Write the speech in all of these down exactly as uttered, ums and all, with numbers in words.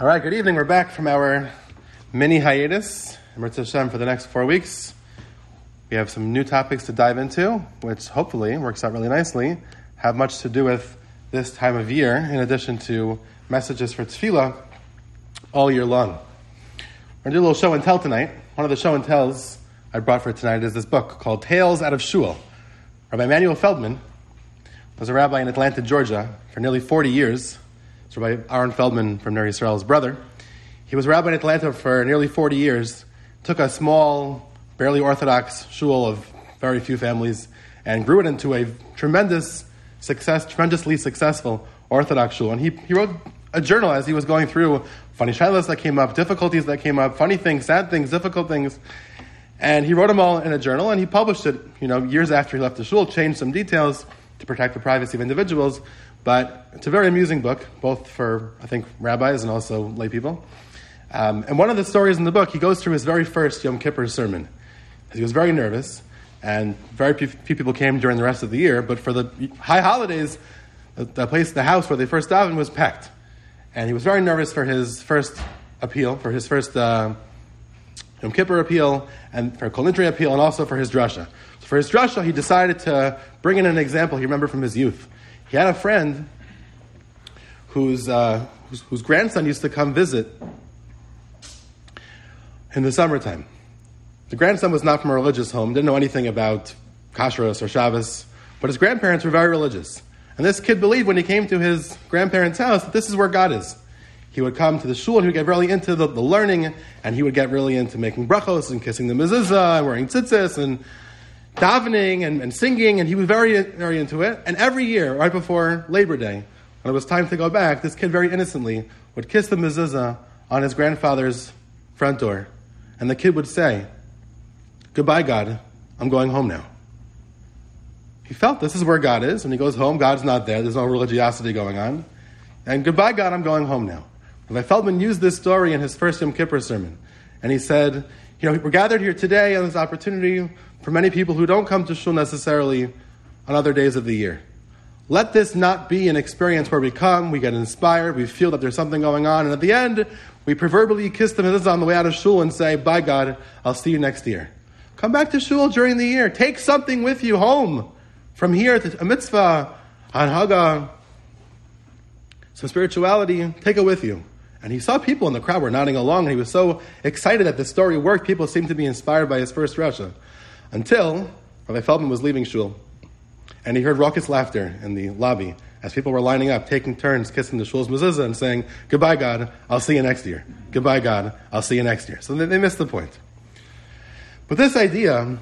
All right, good evening. We're back from our mini hiatus, Mirza Hashem, for the next four weeks. We have some new topics to dive into, which hopefully works out really nicely, have much to do with this time of year, in addition to messages for tefillah all year long. We're going to do a little show and tell tonight. One of the show and tells I brought for tonight is this book called Tales Out of Shul. Rabbi Emanuel Feldman was a rabbi in Atlanta, Georgia, for nearly forty years. It's Rabbi Aaron Feldman from Ner Yisrael's brother. He was a rabbi in Atlanta for nearly forty years, took a small, barely orthodox shul of very few families, and grew it into a tremendous success, tremendously successful orthodox shul. And he, he wrote a journal as he was going through funny shilas that came up, difficulties that came up, funny things, sad things, difficult things. And he wrote them all in a journal, and he published it, you know, years after he left the shul, changed some details to protect the privacy of individuals. But it's a very amusing book, both for, I think, rabbis and also lay people. Um, and one of the stories in the book, he goes through his very first Yom Kippur sermon. He was very nervous, and very few people came during the rest of the year. But for the high holidays, the, the place, the house where they first davened was packed. And he was very nervous for his first appeal, for his first uh, Yom Kippur appeal, and for Kol Nidre appeal, and also for his drasha. So for his drasha, he decided to bring in an example he remembered from his youth. He had a friend whose, uh, whose whose grandson used to come visit in the summertime. The grandson was not from a religious home, didn't know anything about kashrus or Shabbos, but his grandparents were very religious. And this kid believed when he came to his grandparents' house that this is where God is. He would come to the shul and he would get really into the, the learning, and he would get really into making brachos and kissing the mezuzah and wearing tzitzis and davening and, and singing, and he was very, very into it. And every year, right before Labor Day, when it was time to go back, this kid very innocently would kiss the mezuzah on his grandfather's front door. And the kid would say, "Goodbye, God, I'm going home now." He felt this is where God is. When he goes home, God's not there. There's no religiosity going on. And goodbye, God, I'm going home now. Rabbi Feldman used this story in his first Yom Kippur sermon. And he said, you know, we're gathered here today on this opportunity for many people who don't come to shul necessarily on other days of the year. Let this not be an experience where we come, we get inspired, we feel that there's something going on, and at the end, we proverbially kiss the mezuzah on the way out of shul and say, "Bye, God, I'll see you next year." Come back to shul during the year. Take something with you home from here to a mitzvah, anhaga, some spirituality. Take it with you. And he saw people in the crowd were nodding along, and he was so excited that the story worked. People seemed to be inspired by his first drasha. Until Rabbi Feldman was leaving shul, and he heard raucous laughter in the lobby as people were lining up, taking turns, kissing the shul's mezuzah and saying, "Goodbye, God, I'll see you next year. Goodbye, God, I'll see you next year." So they, they missed the point. But this idea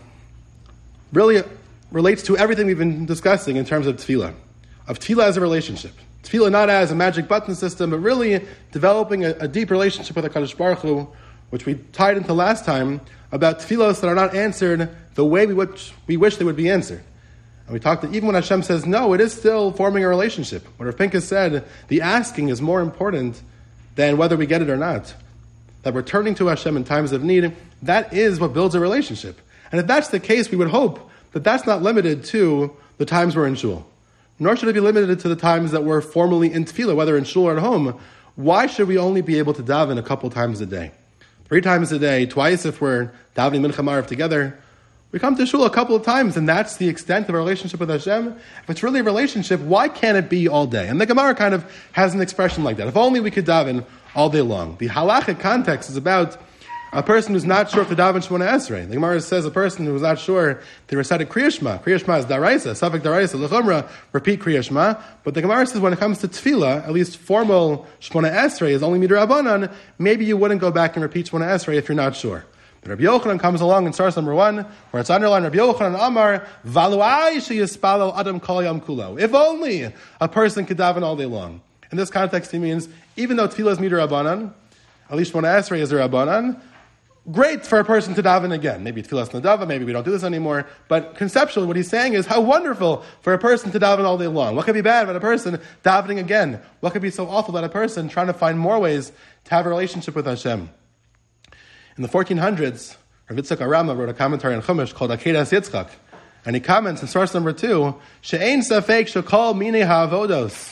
really relates to everything we've been discussing in terms of tefillah, of tefillah as a relationship. Tefillah not as a magic button system, but really developing a, a deep relationship with HaKadosh Baruch Hu, which we tied into last time, about tefillos that are not answered the way we wish, we wish they would be answered. And we talked that even when Hashem says no, it is still forming a relationship. What Rav Pinkus said, the asking is more important than whether we get it or not. That we're turning to Hashem in times of need, that is what builds a relationship. And if that's the case, we would hope that that's not limited to the times we're in shul. Nor should it be limited to the times that we're formally in tefillah, whether in shul or at home. Why should we only be able to daven a couple times a day? Three times a day, twice if we're davening mincha ma'ariv together. We come to shul a couple of times, and that's the extent of our relationship with Hashem. If it's really a relationship, why can't it be all day? And the Gemara kind of has an expression like that. If only we could daven all day long. The halachic context is about a person who's not sure if to daven Shemona Esrei. The Gemara says a person who's not sure they recited Kriya Shema. Kriya Shema is daraisa, Safek daraisa, l'chumra, repeat Kriya Shema. But the Gemara says when it comes to tefillah, at least formal Shemona Esrei is only midrabanan. Maybe you wouldn't go back and repeat Shemona Esrei if you're not sure. But Rabbi Yochanan comes along in source number one, where it's underlined, Rabbi Yochanan Amar, Valuai sheyispalel adam kol yom kulo. If only a person could daven all day long. In this context, he means, even though tefillah is midrabanan, at least Shemona Esrei is a rabbanan, great for a person to daven again. Maybe tefillas nadava, maybe we don't do this anymore. But conceptually, what he's saying is how wonderful for a person to daven all day long. What could be bad about a person davening again? What could be so awful about a person trying to find more ways to have a relationship with Hashem? In the fourteen hundreds, Rav Yitzchak Arama wrote a commentary on Chumash called Akedas Yitzchak. And he comments in source number two, She'ein safek shekol minei ha'avodos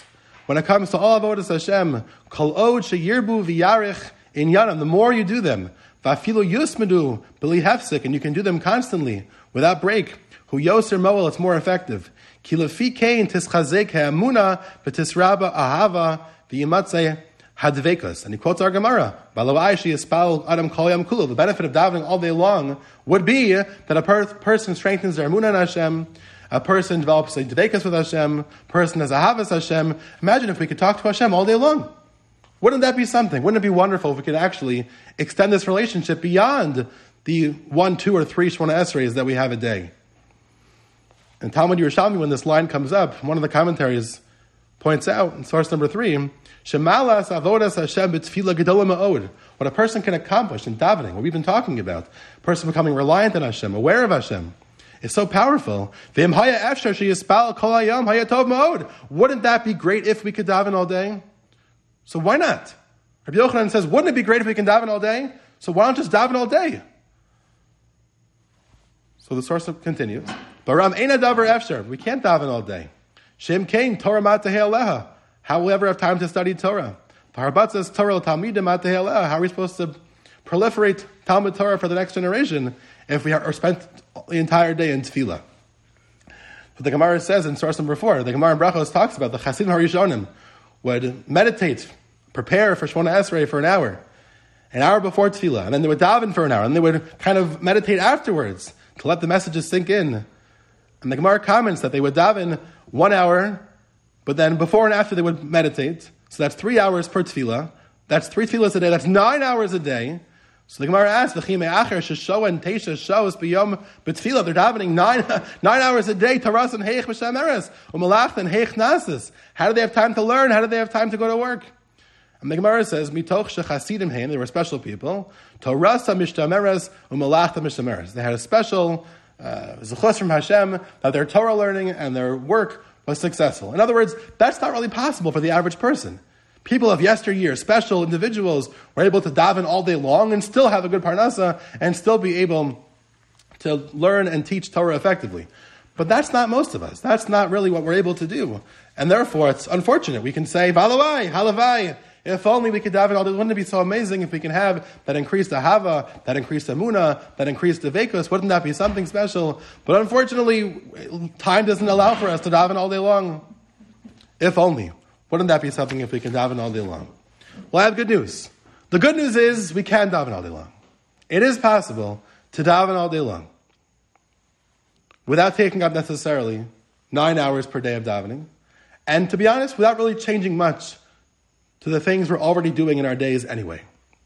when it comes to all avodas Hashem, kol od sheyirbu v'yarich in yanam, the more you do them, v'afilu yusmedu b'li hefsek, and you can do them constantly without break. Hu yoser moel, it's more effective. Ki lefi kein tischazek ha'amuna v'tisraba ahava v'yimatzeh hadvekas. And he quotes our Gemara, Adam kol yam kulu. The benefit of davening all day long would be that a per- person strengthens their emunah in Hashem, a person develops a dvekas with Hashem, a person has a havas Hashem. Imagine if we could talk to Hashem all day long. Wouldn't that be something? Wouldn't it be wonderful if we could actually extend this relationship beyond the one, two, or three Shemona Esreis that we have a day? In Talmud Yerushalmi, when this line comes up, one of the commentaries points out, in source number three, Shemalas avodas Hashem b'tefila gedola ma'od. What a person can accomplish in davening, what we've been talking about, a person becoming reliant on Hashem, aware of Hashem, is so powerful. Wouldn't that be great if we could daven all day? So why not? Rabbi Yochanan says, wouldn't it be great if we can daven all day? So why don't just daven all day? So the source continues. Baram eina davar efshar. We can't daven all day. Shem kain Torah matahei aleha. How will we ever have time to study Torah? Harbat says Torah talmidim matahei aleha. How are we supposed to proliferate Talmud Torah for the next generation if we are spent the entire day in tefillah? But the Gemara says in source number four, the Gemara in Brachos talks about the Chasidim Harishonim would meditate, prepare for Shemona Esrei for an hour, an hour before tefillah, and then they would daven for an hour, and they would kind of meditate afterwards to let the messages sink in. And the Gemara comments that they would daven one hour, but then before and after they would meditate. So that's three hours per tefillah. That's three tefillahs a day. That's nine hours a day. So the Gemara asks, they're davening nine, nine hours a day, taras and heich b'shameres, u'malach and heich nasis. How do they have time to learn? How do they have time to go to work? And the Gemara says, mitoch shechasidim heim, they were special people, taras mishtameres, u'malach mishtameres. They had a special uh, zechus from Hashem that their Torah learning and their work was successful. In other words, that's not really possible for the average person. People of yesteryear, special individuals, were able to daven all day long and still have a good parnasa and still be able to learn and teach Torah effectively. But that's not most of us. That's not really what we're able to do. And therefore, it's unfortunate. We can say, Valavai, Halavai, if only we could daven all day. Wouldn't it be so amazing if we can have that increased ahava, that increased emunah, that increased vekus? Wouldn't that be something special? But unfortunately, time doesn't allow for us to daven all day long. If only. Wouldn't that be something if we can daven all day long? Well, I have good news. The good news is we can daven all day long. It is possible to daven all day long without taking up necessarily nine hours per day of davening, and to be honest, without really changing much to the things we're already doing in our days anyway.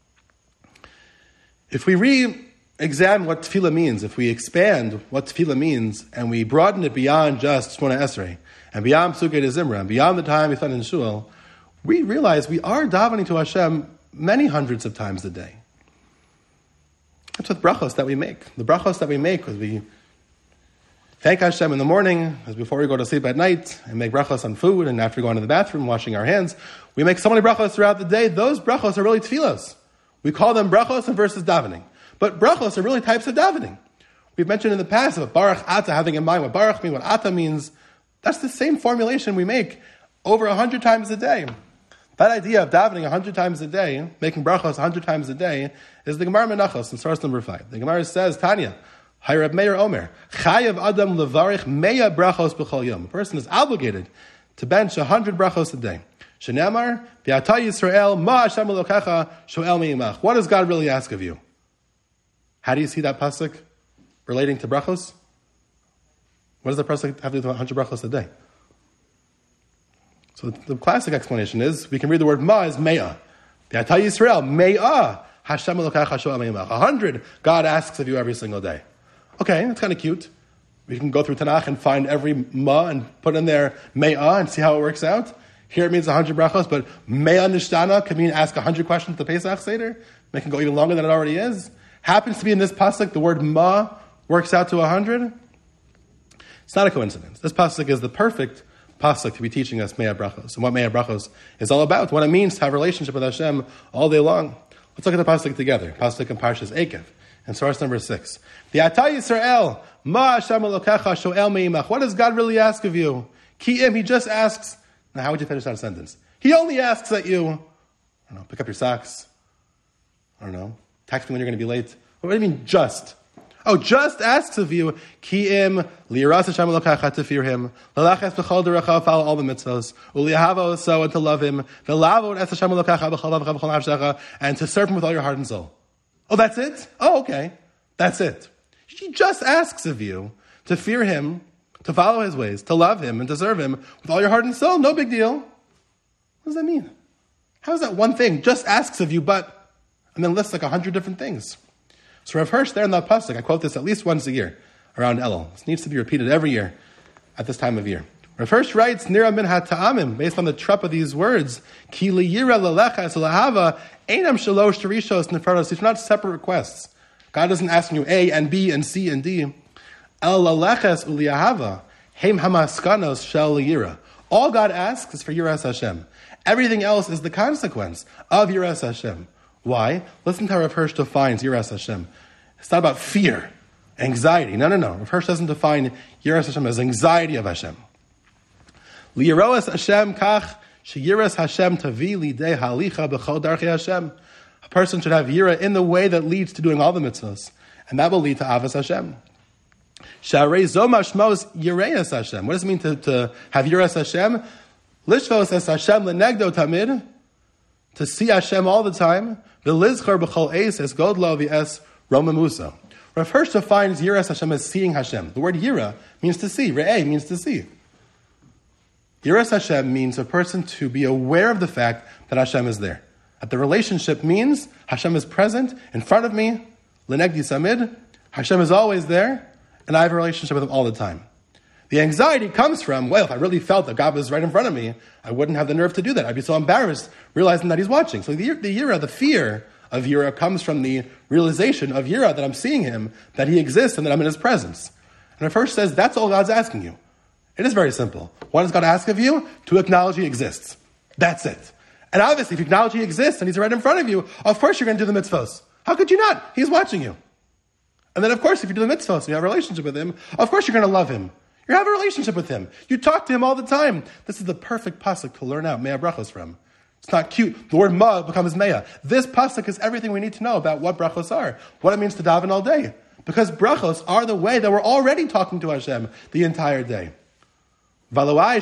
If we re-examine what tefillah means, if we expand what tefillah means, and we broaden it beyond just Shemona Esrei, and beyond Psukei de Zimra, and beyond the time we spend in Shul, we realize we are davening to Hashem many hundreds of times a day. That's what brachos that we make. The brachos that we make as we thank Hashem in the morning, as before we go to sleep at night, and make brachos on food, and after going to the bathroom, washing our hands. We make so many brachos throughout the day. Those brachos are really tefillos. We call them brachos and versus davening. But brachos are really types of davening. We've mentioned in the past about baruch ata, having in mind what baruch means, what ata means. That's the same formulation we make over a hundred times a day. That idea of davening a hundred times a day, making brachos a hundred times a day, is the Gemara Menachos in source number five. The Gemara says, Tanya, Hay Reb Meir Omer, Chayav Adam levarich meya brachos b'chol yom. A person is obligated to bench a hundred brachos a day. Shenamar, V'ata Yisrael, Ma Hashem Elokecha, Shoel Me'imach. What does God really ask of you? How do you see that pasuk relating to brachos? What does the pasuk have to do with a hundred brachos a day? So the classic explanation is, we can read the word ma as me'ah. V'ata Yisrael, me'ah, Hashem Elokecha, Shoel Me'imach. A hundred God asks of you every single day. Okay, that's kind of cute. We can go through Tanakh and find every ma and put in there me'ah and see how it works out. Here it means a hundred brachos, but me'ah nishtana can mean ask a hundred questions to Pesach Seder. It can go even longer than it already is. Happens to be in this pasuk, the word ma works out to a hundred. It's not a coincidence. This pasuk is the perfect pasuk to be teaching us me'ah brachos, and what me'ah brachos is all about, what it means to have a relationship with Hashem all day long. Let's look at the pasuk together. Pasuk in Parshas Ekev, and source number six. V'ata Yisrael, ma Hashem Elokecha shoel me'imach. What does God really ask of you? Ki'im, He just asks Now, how would you finish that sentence? He only asks that you, I don't know, pick up your socks. I don't know, text me when you're going to be late. What do you mean, just? Oh, just asks of you, Ki'im, li'yiras Hashem Elokecha, to fear Him, l'lachas b'chol derecha, follow all the mitzvos, u'li'ahavo so, and to love Him, v'lavo es Hashem Elokecha, b'chol vavcha, b'chol nafshecha, and to serve Him with all your heart and soul. Oh, that's it? Oh, okay. That's it. She just asks of you to fear Him, to follow His ways, to love Him, and to serve Him with all your heart and soul. No big deal. What does that mean? How is that one thing? Just asks of you, but, and then lists like a hundred different things. So Rav Hirsch there in that pasuk, I quote this at least once a year around Elul. This needs to be repeated every year at this time of year. Rav Hirsch writes, Nira min ha-ta'amim, based on the trup of these words, Ki liyira lelecha es lahava, einam shalosh terishos nefrados. These are not separate requests. God isn't asking you A and B and C and D. El leleches uliyahava, heim hamaskanos shel liyira. All God asks is for Yiras Hashem. Everything else is the consequence of Yiras Hashem. Why? Listen to how Rav Hirsch defines Yiras Hashem. It's not about fear, anxiety. No, no, no. Rav Hirsch doesn't define Yiras Hashem as anxiety of Hashem. Liyiroas Hashem kach sheyiras Hashem tavi lidei halicha b'chol darchei Hashem. A person should have yira in the way that leads to doing all the mitzvahs, and that will lead to avas Hashem. Sharei zomash mos yireas Hashem. What does it mean to, to have yiras Hashem? Lishvos es Hashem lenegdo tamid. To see Hashem all the time. V'lizchar b'chol eis es godlo v'es romamusa. Rav Hirsch defines yiras Hashem as seeing Hashem. The word yira means to see. Re'eh means to see. Yiras Hashem means a person to be aware of the fact that Hashem is there. That the relationship means Hashem is present in front of me. Lenegdi samid. Hashem is always there, and I have a relationship with Him all the time. The anxiety comes from, well, if I really felt that God was right in front of me, I wouldn't have the nerve to do that. I'd be so embarrassed realizing that He's watching. So the, the yira, the fear of yira, comes from the realization of yira, that I'm seeing Him, that He exists, and that I'm in His presence. And Rav Hirsch says that's all God's asking you. It is very simple. What does God ask of you? To acknowledge He exists. That's it. And obviously, if you acknowledge He exists and He's right in front of you, of course you're going to do the mitzvos. How could you not? He's watching you. And then, of course, if you do the mitzvos and you have a relationship with Him, of course you're going to love Him. You have a relationship with Him. You talk to Him all the time. This is the perfect pasuk to learn out Mea Brachos from. It's not cute. The word Ma becomes Mea. This pasuk is everything we need to know about what brachos are, what it means to daven all day. Because brachos are the way that we're already talking to Hashem the entire day. If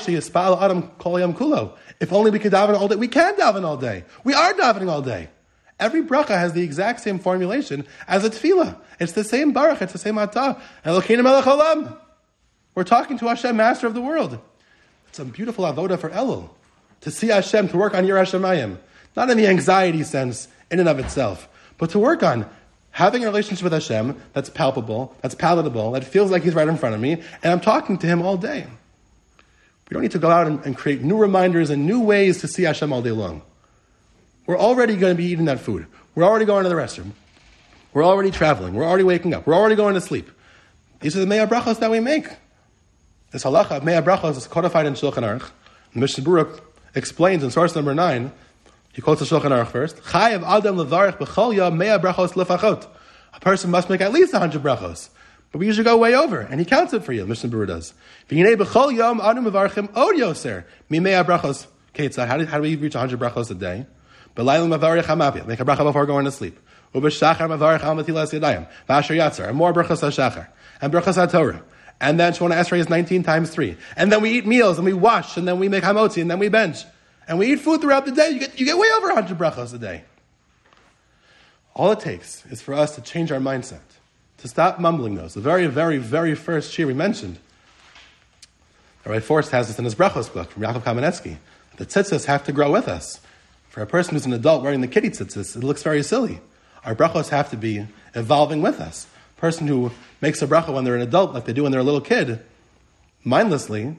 only we could daven all day. We can daven all day. We are davening all day. Every bracha has the exact same formulation as a tefillah. It's the same baruch. It's the same atah. Elokeinu melech haolam. We're talking to Hashem, Master of the world. It's a beautiful avoda for Elul. To see Hashem, to work on Yiras Shamayim. Not in the anxiety sense, in and of itself, but to work on having a relationship with Hashem that's palpable, that's palatable, that feels like He's right in front of me, and I'm talking to Him all day. We don't need to go out and, and create new reminders and new ways to see Hashem all day long. We're already going to be eating that food. We're already going to the restroom. We're already traveling. We're already waking up. We're already going to sleep. These are the Mea Brachos that we make. This halacha of Mea Brachos is codified in Shulchan Aruch. Mishnah Berurah explains in source number nine, he quotes the Shulchan Aruch first, Chayav Adam levarich b'chol yom Mea Brachos lefachot. A person must make at least one hundred brachos. But we usually go way over, and he counts it for you, Mishnah Berurah does. V'hinei b'chol yom anu mevarchim od yoser mi Mea Brachos ketzad. How do, how do we reach one hundred brachos a day? B'layla mevarich hamapia. Make a bracha before going to sleep. U'b'shachar mevarich al matilas yadayim. V'asher yatzar. And more brachos ha-shachar. And brachos ha-Torah. And then Shemona Esrei is nineteen times three. And then we eat meals, and we wash, and then we make hamotzi, and then we bench. And we eat food throughout the day. You get, you get way over one hundred brachos a day. All it takes is for us to change our mindset, to stop mumbling those. The very, very, very first shir we mentioned, Rabbi Forst has this in his brachos book from Yaakov Kamenetsky. The tzitzis have to grow with us. For a person who's an adult wearing the kiddie tzitzis, it looks very silly. Our brachos have to be evolving with us. A person who makes a bracha when they're an adult, like they do when they're a little kid, mindlessly,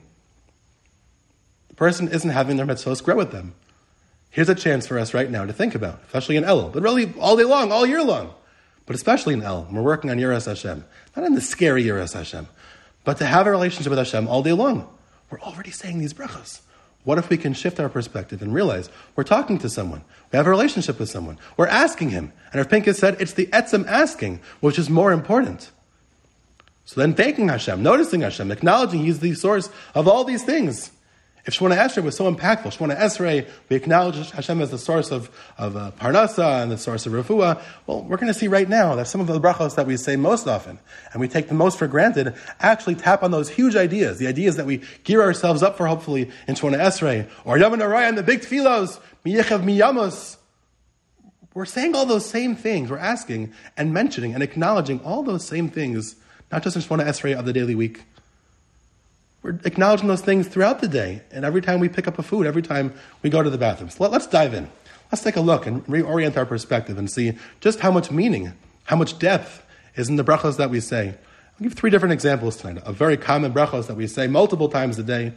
the person isn't having their mitzvos grow with them. Here's a chance for us right now to think about, especially in Elul, but really all day long, all year long, but especially in Elul. We're working on Yiras Hashem, not in the scary Yiras Hashem, but to have a relationship with Hashem all day long. We're already saying these brachos. What if we can shift our perspective and realize we're talking to someone, we have a relationship with someone, we're asking Him, and Rav Pinkus said it's the etzem asking which is more important. So then thanking Hashem, noticing Hashem, acknowledging He's the source of all these things, If Shemona Esrei was so impactful, Shemona Esrei, we acknowledge Hashem as the source of, of uh, Parnasa and the source of Refuah, well, we're going to see right now that some of the brachos that we say most often, and we take the most for granted, actually tap on those huge ideas, the ideas that we gear ourselves up for, hopefully, in Shemona Esrei, or Yom Naraya and the big tefillos, Miyechav Miyamos. We're saying all those same things. We're asking and mentioning and acknowledging all those same things, not just in Shemona Esrei of the daily week. We're acknowledging those things throughout the day, and every time we pick up a food, every time we go to the bathroom. So let, let's dive in. Let's take a look and reorient our perspective and see just how much meaning, how much depth is in the brachos that we say. I'll give three different examples tonight of very common brachos that we say multiple times a day.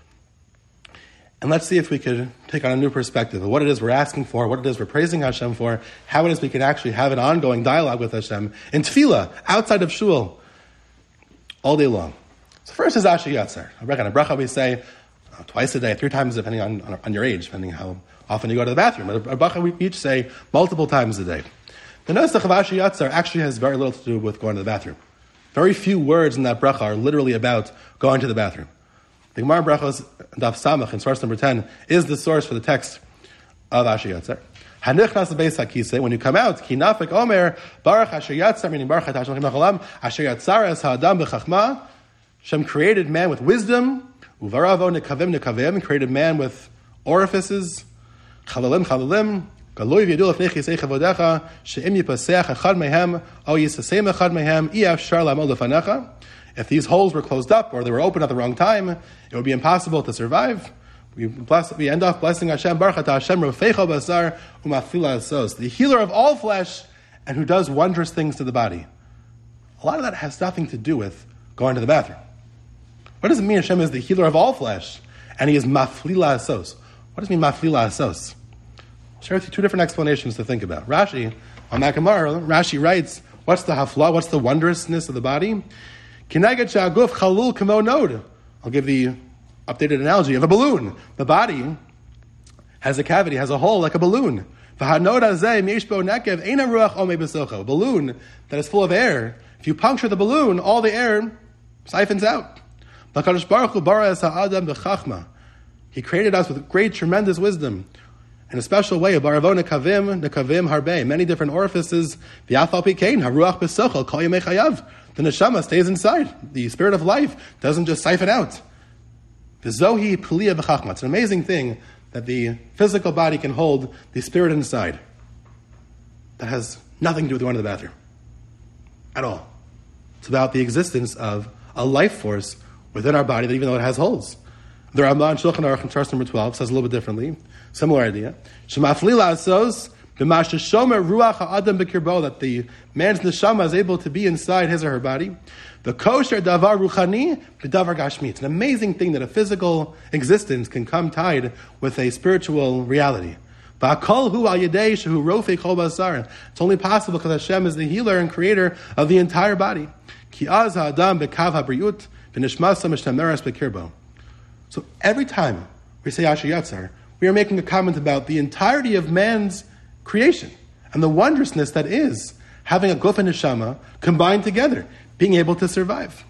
And let's see if we could take on a new perspective of what it is we're asking for, what it is we're praising Hashem for, how it is we can actually have an ongoing dialogue with Hashem in tefillah, outside of shul, all day long. So first is Asher Yatzar. A bracha we say uh, twice a day, three times depending on, on, on your age, depending how often you go to the bathroom. But a bracha we each say multiple times a day. The Nusach of Asher Yatzar actually has very little to do with going to the bathroom. Very few words in that bracha are literally about going to the bathroom. The Gemara Brachos, Daf Samach, in source number ten, is the source for the text of Asher Yatzar. Hanichnas beis hakisei, when you come out, ki nafik omer, Baruch Asher Yatzar, meaning Baruch Hashem Elokim HaOlam, Asher Yatzar es ha'adam b'chachma. Hashem created man with wisdom, uvaravo nekavim nekavim, created man with orifices, chalalim chalalim, galoi v'yadul lefnei chisei chavodecha, she'im yipaseach echad mehem, o yisasem echad mehem, iyafshar la'amol lefanecha. If these holes were closed up or they were open at the wrong time, it would be impossible to survive. We bless, we end off blessing Hashem, Baruch Atah Hashem, Rofeicho Basar, Umafila Asos, the healer of all flesh, and who does wondrous things to the body. A lot of that has nothing to do with going to the bathroom. What does it mean Hashem is the healer of all flesh, and He is Maflila Asos? What does it mean Maflila Asos? I'll share with you two different explanations to think about. Rashi, on that Gemara, Rashi writes, what's the hafla, what's the wondrousness of the body? Kinagad sha'aguf chalul kamo nod. I'll give the updated analogy of a balloon. The body has a cavity, has a hole like a balloon. A balloon that is full of air. If you puncture the balloon, all the air siphons out. He created us with great, tremendous wisdom. In a special way, baravon nekavim, nekavim harbe, many different orifices. The neshama stays inside. The spirit of life doesn't just siphon out. The zohi paliya b'chachma. It's an amazing thing that the physical body can hold the spirit inside. That has nothing to do with going to the bathroom. At all. It's about the existence of a life force within our body that even though it has holes. The Ramban Shulchan Aruch in source number twelve says a little bit differently. Similar idea. Shemaflila asos b'mash shomer ruach ha'adam b'kirbo, that the man's neshama is able to be inside his or her body. The kosher davar ruchani b'davar gashmi. It's an amazing thing that a physical existence can come tied with a spiritual reality. Ba'akol hu al yedei shehu rofei kol basar. It's only possible because Hashem is the healer and creator of the entire body. Ki az ha'adam b'kav ha'briut v'nishmasa mishtameres b'kirbo. So every time we say Asher Yatzar, we are making a comment about the entirety of man's creation and the wondrousness that is having a guf and neshama combined together, being able to survive.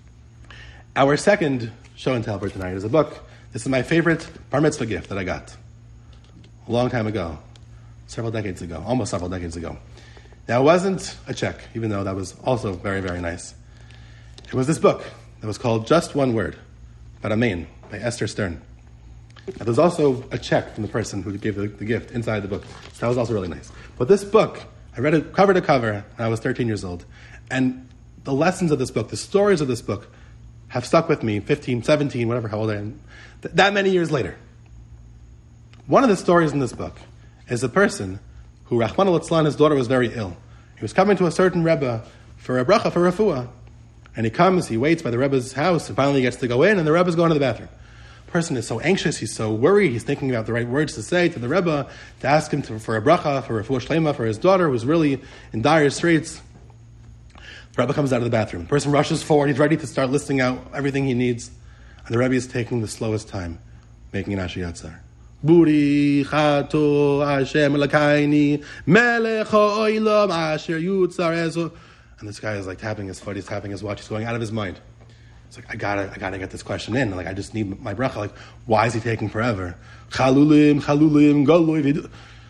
Our second show and tell for tonight is a book. This is my favorite bar mitzvah gift that I got a long time ago, several decades ago, almost several decades ago. Now, it wasn't a check, even though that was also very, very nice. It was this book that was called Just One Word, Baramein, by Esther Stern. Now, there's also a check from the person who gave the, the gift inside the book. So that was also really nice. But this book, I read it cover to cover when I was thirteen years old. And the lessons of this book, the stories of this book, have stuck with me fifteen, seventeen, whatever, how old I am, th- that many years later. One of the stories in this book is a person who, Rahman al-Itzlan, his daughter was very ill. He was coming to a certain Rebbe for a bracha, for refuah. And he comes, he waits by the Rebbe's house, and finally he gets to go in, and the Rebbe's going to the bathroom. The person is so anxious, he's so worried, he's thinking about the right words to say to the Rebbe, to ask him to, for a bracha, for refuah shlema, for his daughter, who's really in dire straits. The Rebbe comes out of the bathroom. The person rushes forward, he's ready to start listing out everything he needs. And the Rebbe is taking the slowest time, making an Asher Yatzar. Buri chato Hashem elakaini melech ha'olam asher yutzar ezo. And this guy is like tapping his foot, he's tapping his watch, he's going out of his mind. It's like, I gotta, I gotta get this question in. Like, I just need my bracha. Like, why is he taking forever? Chalulim, chalulim, galui.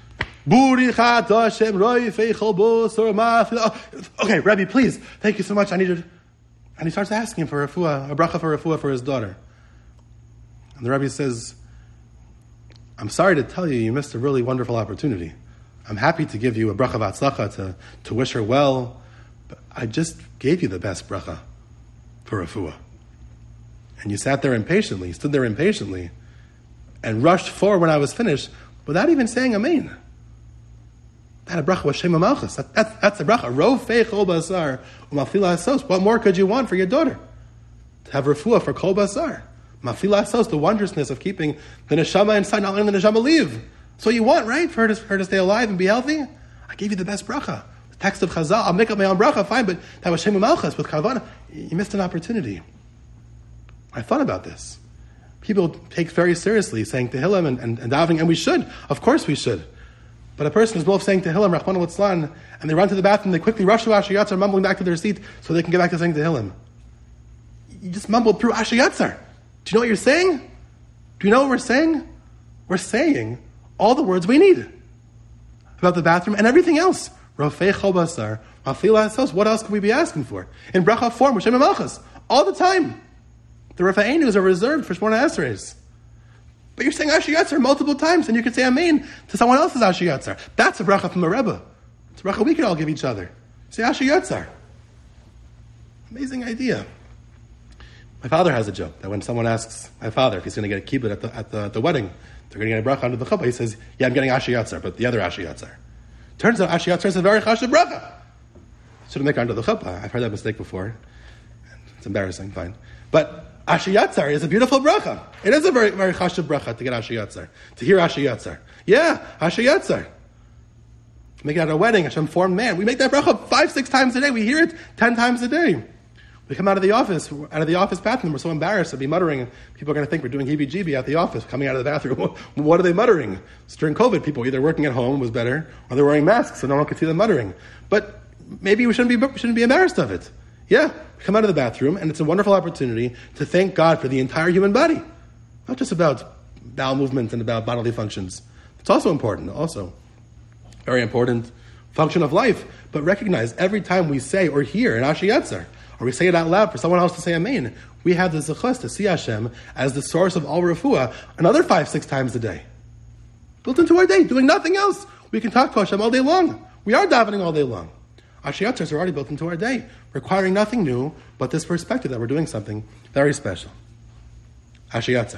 Okay, Rebbe, please. Thank you so much. I need to. And he starts asking him for a refuah, a bracha for refuah for his daughter. And the Rebbe says, I'm sorry to tell you, you missed a really wonderful opportunity. I'm happy to give you a bracha v'atzlacha to, to wish her well, but I just gave you the best bracha for refuah. And you sat there impatiently, stood there impatiently, and rushed forward when I was finished without even saying amen. That a bracha was Shema Malchus. That, that, that's a bracha. Rov fei chol basar u'mafila hasos. What more could you want for your daughter? To have refuah for kol basar. Mafila hasos, the wondrousness of keeping the neshama inside, not letting the neshama leave. So you want, right? For her, to, for her to stay alive and be healthy? I gave you the best bracha. The text of Chazal, I'll make up my own bracha, fine, but that was Shema Malchus with Kavana. You missed an opportunity. I thought about this. People take very seriously saying Tehillim and, and, and davening, and we should. Of course we should. But a person is both saying Tehillim, Rachmana litzlan, and they run to the bathroom, they quickly rush to Asher Yatzar, mumbling back to their seat so they can get back to saying Tehillim. You just mumbled through Asher Yatzar. Do you know what you're saying? Do you know what we're saying? We're saying all the words we need about the bathroom and everything else. Rofei chol basar, mafila hasos. What else could we be asking for? In bracha form, Shem Malchus, all the time. The Rafa'enus are reserved for Shmona Esreis. But you're saying Asher Yatzar multiple times, and you could say Amen to someone else's Asher Yatzar. That's a bracha from a Rebbe. It's a bracha we could all give each other. Say Asher Yatzar. Amazing idea. My father has a joke that when someone asks my father if he's going to get a kibbut at the, at the, at the wedding, they're going to get a bracha under the chuppah, he says, yeah, I'm getting Asher Yatzar, but the other Asher Yatzar. Turns out Asher Yatzar is a very chashuv bracha. Shouldn't make it under the chuppah. I've heard that mistake before. It's embarrassing, fine. But Asher Yatzar is a beautiful bracha. It is a very, very chashuv bracha to get Asher Yatzar, to hear Asher Yatzar. Yeah, Asher Yatzar. Make it at a wedding, Hashem formed man. We make that bracha five, six times a day. We hear it ten times a day. We come out of the office, out of the office bathroom, we're so embarrassed to be muttering. People are going to think we're doing heebie-jeebie at the office, coming out of the bathroom. What are they muttering? It's during COVID, people either working at home was better, or they're wearing masks, so no one could see them muttering. But maybe we shouldn't be, we shouldn't be embarrassed of it. Yeah, we come out of the bathroom, and it's a wonderful opportunity to thank God for the entire human body. Not just about bowel movements and about bodily functions. It's also important, also. Very important function of life. But recognize every time we say or hear an Asher Yatzar, or we say it out loud for someone else to say Amen, we have the zechus to see Hashem as the source of all refuah another five, six times a day. Built into our day, doing nothing else. We can talk to Hashem all day long. We are davening all day long. Asher Yatzars are already built into our day, requiring nothing new but this perspective that we're doing something very special. Asher Yatzar.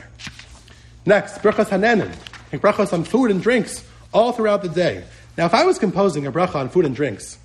Next, brachas hanenim. Make brachas on food and drinks all throughout the day. Now, if I was composing a bracha on food and drinks,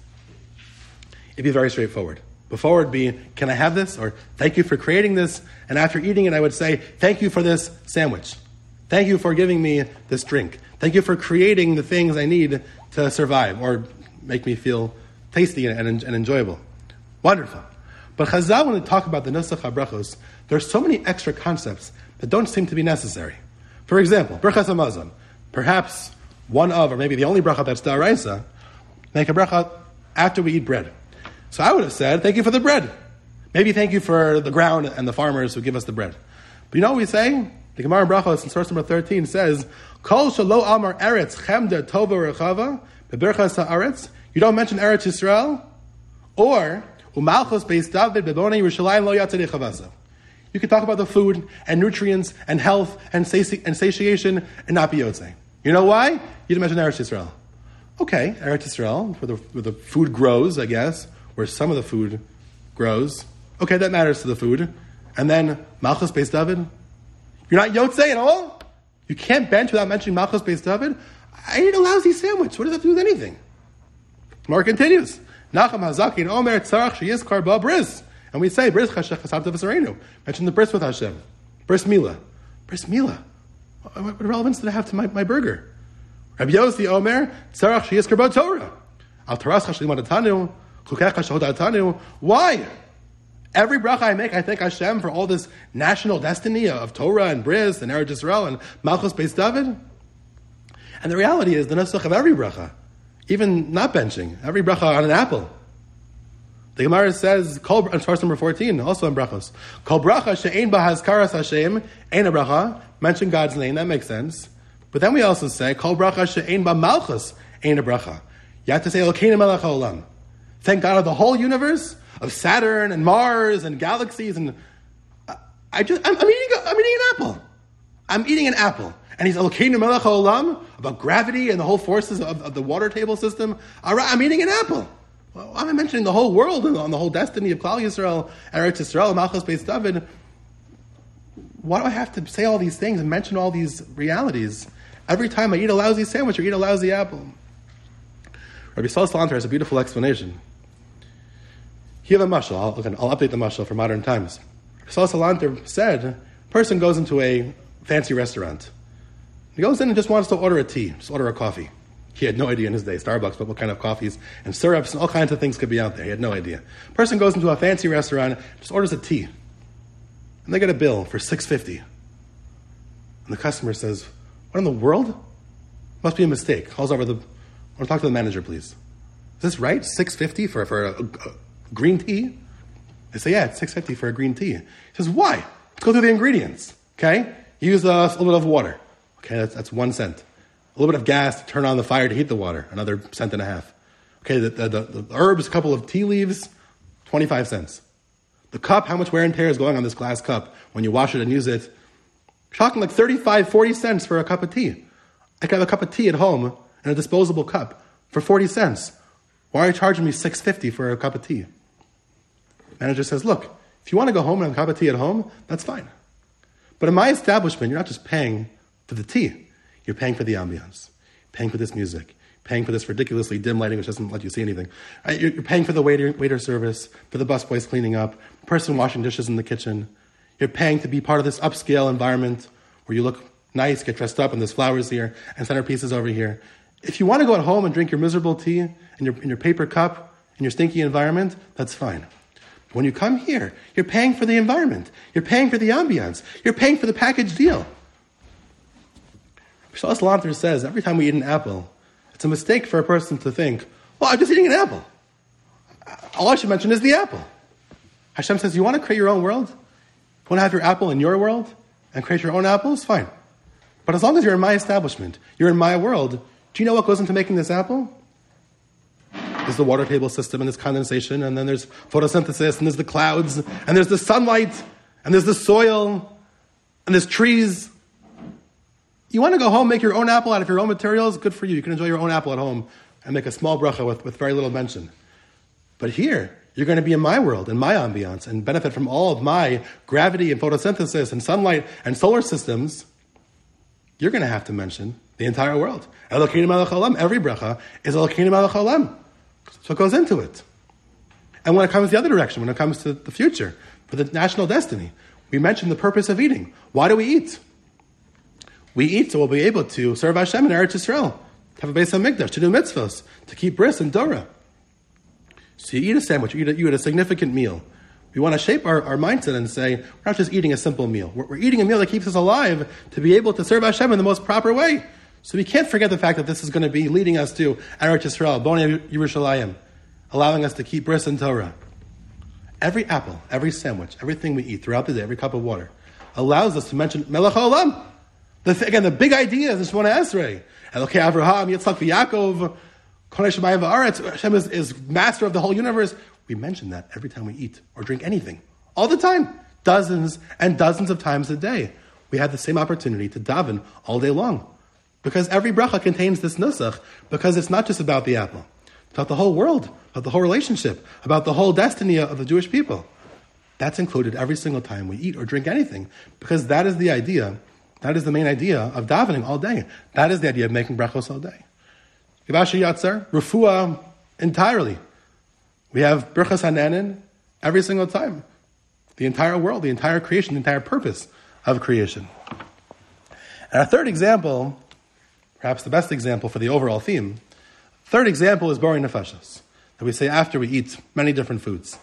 it'd be very straightforward. Before it would be, can I have this? Or thank you for creating this. And after eating it, I would say, thank you for this sandwich. Thank you for giving me this drink. Thank you for creating the things I need to survive or make me feel tasty and, and, and enjoyable. Wonderful. But Chazal, when they talk about the Nusach HaBrachos, there's so many extra concepts that don't seem to be necessary. For example, Brachas HaMazon. Perhaps one of, or maybe the only bracha that's da'araisa, make a bracha after we eat bread. So I would have said, thank you for the bread. Maybe thank you for the ground and the farmers who give us the bread. But you know what we say? The Gemara in Brachos in source number thirteen says, Kol shelo amar eretz chemda tova rechava beberchas haaretz. You don't mention Eretz Yisrael, or umalchos beis David bebonei Yerushalayim lo yatzei chavasa. You can talk about the food and nutrients and health and sati- and satiation and not be yotzei. You know why? You didn't mention Eretz Yisrael. Okay, Eretz Yisrael, where the, where the food grows, I guess, where some of the food grows. Okay, that matters to the food. And then Malchus Beis David. You're not yotzei at all? You can't bench without mentioning Malchus Beis David? I ate a lousy sandwich. What does that have to do with anything? Mark continues. Nacham Hazakin Omer Tzarach Sheyizkar Ba Bris. And we say, Bris Chashech Chasabta V'Sarenu. Mention the bris with Hashem. Bris Mila. Bris Mila. What relevance did it have to my, my burger? Rabbi Yossi Omer Tzarach Sheyizkar Ba Torah. Al Taras Chashlim Adatanu. Why? Every bracha I make, I thank Hashem for all this national destiny of Torah and Bris and Eretz Yisrael and Malchus Beis David. And the reality is the nusach of every bracha, even not benching, every bracha on an apple. The Gemara says, Kol, verse number fourteen, also in brachos, Kol bracha she'ein ba hazkaras Hashem, ein a bracha, mention God's name, that makes sense. But then we also say, Kol bracha she'ein ba malchus, ein a bracha. You have to say, Elokeinu melech haolam. Thank God of the whole universe, of Saturn and Mars and galaxies, and uh, I just, I'm, I'm eating, a, I'm eating an apple. I'm eating an apple. And he's Elokeinu melech haolam, about gravity and the whole forces of, of the water table system. All right, I'm eating an apple. Well, I'm mentioning the whole world and the whole destiny of Klal Yisrael, Eretz Yisrael, Malchus Beis David. Why do I have to say all these things and mention all these realities? Every time I eat a lousy sandwich or eat a lousy apple. Rabbi Saul Salanter has a beautiful explanation. He have a mashal. I'll, okay, I'll update the mashal for modern times. Rabbi Saul Salanter said, a person goes into a fancy restaurant. He goes in and just wants to order a tea, just order a coffee. He had no idea in his day, Starbucks, but what kind of coffees and syrups and all kinds of things could be out there. He had no idea. Person goes into a fancy restaurant, just orders a tea. And they get a bill for six dollars and fifty cents. And the customer says, what in the world? Must be a mistake. Calls over the, I want to talk to the manager, please. Is this right? six dollars and fifty cents for, for a, a, a green tea? They say, yeah, it's six dollars and fifty cents for a green tea. He says, why? Let's go through the ingredients, okay? Use a, a little bit of water. Okay, that's, that's one cent. A little bit of gas to turn on the fire to heat the water, another cent and a half. Okay, the, the, the, the herbs, a couple of tea leaves, twenty-five cents. The cup, how much wear and tear is going on this glass cup when you wash it and use it? Shocking, like thirty-five, forty cents for a cup of tea. I could have a cup of tea at home in a disposable cup for forty cents. Why are you charging me six dollars and fifty cents for a cup of tea? Manager says, look, if you want to go home and have a cup of tea at home, that's fine. But in my establishment, you're not just paying for the tea. You're paying for the ambiance, paying for this music, paying for this ridiculously dim lighting which doesn't let you see anything. You're paying for the waiter, waiter service, for the busboys cleaning up, the person washing dishes in the kitchen. You're paying to be part of this upscale environment where you look nice, get dressed up, and there's flowers here and centerpieces over here. If you want to go at home and drink your miserable tea in your, in your paper cup, in your stinky environment, that's fine. But when you come here, you're paying for the environment. You're paying for the ambiance. You're paying for the package deal. Shal Salanter says, every time we eat an apple, it's a mistake for a person to think, well, I'm just eating an apple. All I should mention is the apple. Hashem says, you want to create your own world? You want to have your apple in your world and create your own apples? Fine. But as long as you're in my establishment, you're in my world, do you know what goes into making this apple? There's the water table system and there's condensation, and then there's photosynthesis, and there's the clouds, and there's the sunlight, and there's the soil, and there's trees. You want to go home, make your own apple out of your own materials? Good for you. You can enjoy your own apple at home and make a small bracha with, with very little mention. But here, you're going to be in my world, in my ambiance, and benefit from all of my gravity and photosynthesis and sunlight and solar systems. You're going to have to mention the entire world. Elokeinu melech haolam, every bracha is Elokeinu melech haolam. So it goes into it. And when it comes the other direction, when it comes to the future, for the national destiny, we mention the purpose of eating. Why do we eat? We eat so we'll be able to serve Hashem in Eretz Yisrael, to have a Beis HaMikdash, to do mitzvahs, to keep bris and Torah. So you eat a sandwich, you eat a, you eat a significant meal. We want to shape our, our mindset and say, we're not just eating a simple meal. We're, we're eating a meal that keeps us alive to be able to serve Hashem in the most proper way. So we can't forget the fact that this is going to be leading us to Eretz Yisrael, Bonei Yerushalayim, allowing us to keep bris and Torah. Every apple, every sandwich, everything we eat throughout the day, every cup of water, allows us to mention Melech HaOlam. The th- again, the big idea is this Shemona Esrei. Elokei Avraham, Yitzchak, v'Yaakov, Konei Shemayim v'Aretz. Hashem is, is master of the whole universe. We mention that every time we eat or drink anything. All the time. Dozens and dozens of times a day. We have the same opportunity to daven all day long. Because every bracha contains this nusach. Because it's not just about the apple. It's about the whole world. About the whole relationship. About the whole destiny of the Jewish people. That's included every single time we eat or drink anything. Because that is the idea. That is the main idea of davening all day. That is the idea of making brachos all day. Yivasha Yatzar, refuah entirely. We have Birchas Hananin every single time. The entire world, the entire creation, the entire purpose of creation. And our third example, perhaps the best example for the overall theme, third example is Borei Nefashos, that we say after we eat many different foods.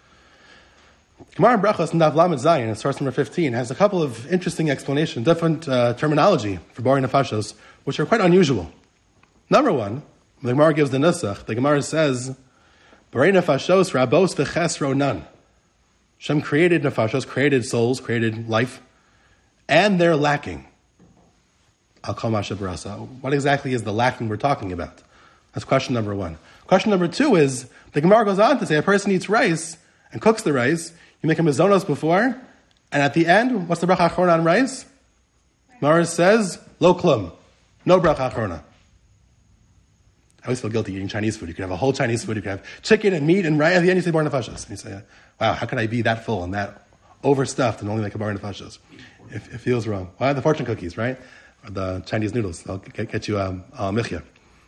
Gemara in Brachos and Daf Lamed Zayin, source number fifteen, has a couple of interesting explanations, different uh, terminology for Borei Nefashos, which are quite unusual. Number one, when the Gemara gives the Nusach, the Gemara says, Borei nefashos rabos v'chesro none. Hashem created nefashos, created souls, created life, and they're lacking. Al kol ma shebarasa. What exactly is the lacking we're talking about? That's question number one. Question number two is, the Gemara goes on to say a person eats rice and cooks the rice, you make a mazonos before, and at the end, what's the bracha achrona on rice? Gemara says, lo klum, no bracha achrona. I always feel guilty eating Chinese food. You can have a whole Chinese food, you can have chicken and meat, and right at the end you say bar nefashos. And you say, wow, how can I be that full and that overstuffed and only make a bar nefashos? It, it feels wrong. Why the fortune cookies, right? Or the Chinese noodles, they'll get, get you um, al michya.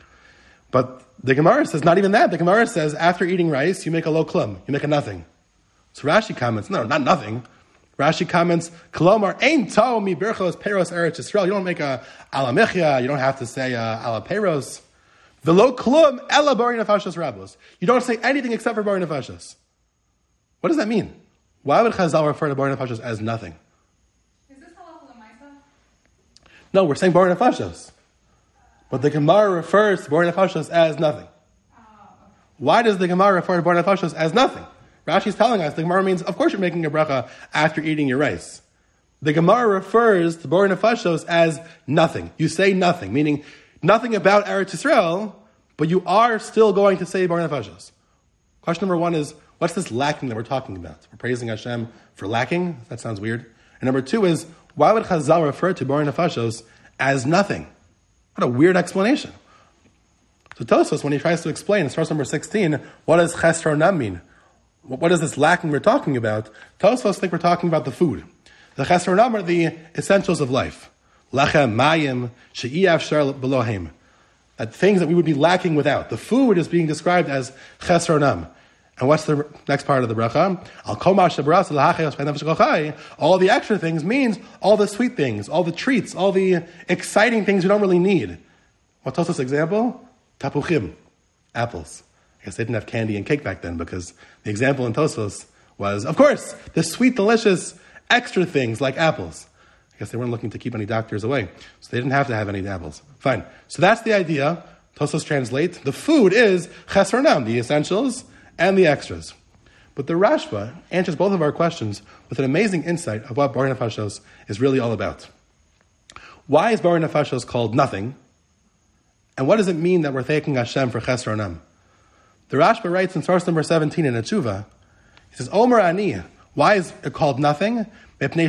But the Gemara says not even that. The Gemara says after eating rice, you make a lo klum, you make a nothing. So Rashi comments, no, not nothing. Rashi comments, Kolomar ein tao mi birchos peros eretz Yisrael. You don't make a ala michya, you don't have to say uh, ala peros. V'lo klum ela bari nefashos rabos. You don't say anything except for bari nefashos. What does that mean? Why would Chazal refer to bari nefashos as nothing? Is this halacha l'maisa? No, we're saying bari nefashos. But the Gemara refers to bari nefashos as nothing. Oh, okay. Why does the Gemara refer to bari nefashos as nothing? Rashi is telling us the Gemara means, of course you're making a bracha after eating your rice. The Gemara refers to bari nefashos as nothing. You say nothing, meaning nothing about Eretz Yisrael, but you are still going to say bari nefashos. Question number one is, what's this lacking that we're talking about? We're praising Hashem for lacking? That sounds weird. And number two is, why would Chazal refer to bari nefashos as nothing? What a weird explanation. So Tosfos, when he tries to explain in source number sixteen, what does chesro nam mean? What is this lacking we're talking about? Tosfos think we're talking about the food. The chesro nam are the essentials of life. Lechem, mayim, she'iyaf shar belohem. That things that we would be lacking without. The food is being described as chesro nam. And what's the next part of the bracha? Al kol ma shebarasa l'hachayos b'nefesh kochai. All the extra things means all the sweet things, all the treats, all the exciting things we don't really need. What's Tosfos' example? Tapuchim, apples. I guess they didn't have candy and cake back then because the example in Tosfos was, of course, the sweet, delicious, extra things like apples. I guess they weren't looking to keep any doctors away, so they didn't have to have any apples. Fine. So that's the idea. Tosfos translates, the food is chesro nam, the essentials, and the extras. But the Rashba answers both of our questions with an amazing insight of what bari nefashos is really all about. Why is bari nefashos called nothing? And what does it mean that we're thanking Hashem for chesro nam? The Rashba writes in source number seventeen in a tshuva, he says, Omer ani, why is it called nothing? Bari